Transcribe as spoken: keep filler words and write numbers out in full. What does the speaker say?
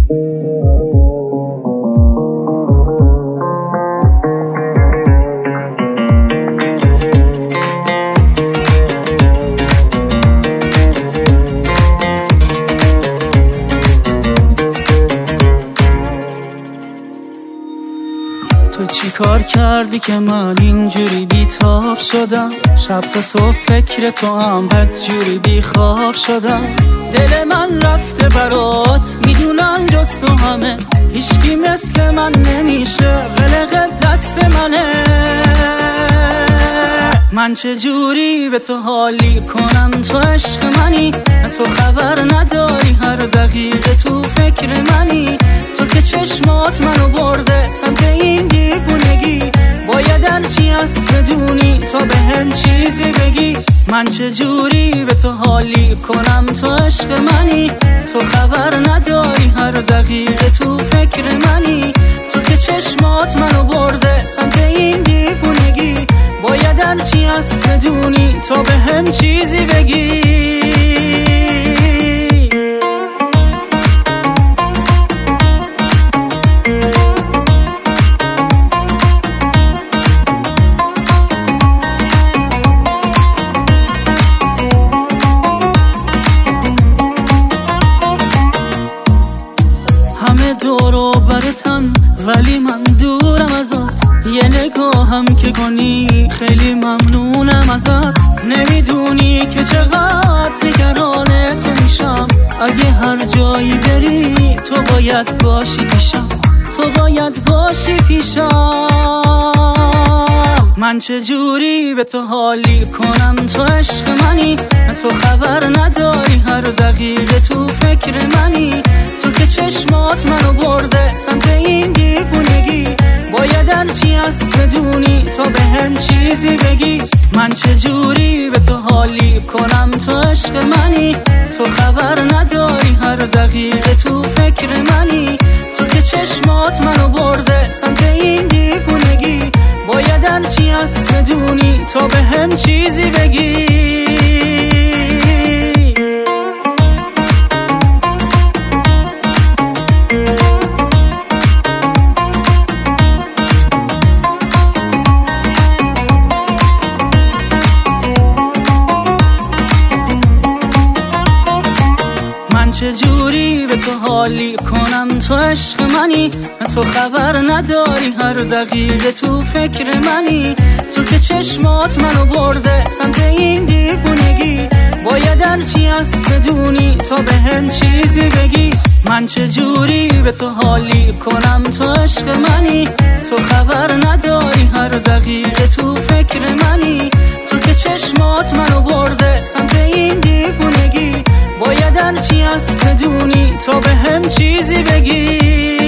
تو چی کار کردی که من اینجوری بیتاب شدم؟ شب تا صبح فکر تو هم بدجوری بیخواب شدم. دل من رفته برات، میدونم جز تو همه هیچکی مثل من نمیشه، قلق دست منه. من چه جوری به تو حالی کنم؟ تو عشق منی، تو خبر نداری هر دقیقه تو فکر منی. تو که چشمات منو برده سمت این دیوونگی، باید هرچی هست بدونی تا به هم چیزی بگی. من چه جوری به تو حالی کنم؟ تو عشق منی، تو خبر نداری هر دقیقه تو فکر منی. تو که چشمات منو برده سمت این دیوونگی، باید هرچی هست بدونی تا به هم چیزی بگی. همه دورو برتن ولی من دورم ازت، یه نگاه هم که کنی خیلی ممنونم ازت. نمیدونی که چقدر نگران تو میشم، اگه هر جایی بری تو باید باشی پیشم، تو باید باشی پیشم. من چه جوری به تو حالی کنم؟ تو عشق منی، تو خبر نداری هر دقیقه تو فکر منی. تو که چشمات منو برده سمت این دیوونگی، باید هرچی هست بدونی تا به هم چیزی بگی. من چه جوری به تو حالی کنم؟ تو عشق منی، تو خبر نداری هر دقیقه تو فکر منی. تو که چشمات منو برده سمت این دیوونگی، باید هرچی هست بدونی تا به هم چیزی بگی. من چه جوری به تو حالی کنم؟ تو عشق منی، تو خبر نداری هر دقیقه تو فکر منی. تو که چشمات منو برده سمت این دیوونگی، باید هرچی هست بدونی تا به هم چیزی بگی. من چه جوری به تو حالی کنم؟ تو عشق منی، تو خبر نداری هر دقیقه تو فکر منی. تو که چشمات منو برده سمت این دیوونگی، باید هرچی هست بدونی تا به هم چیزی بگی.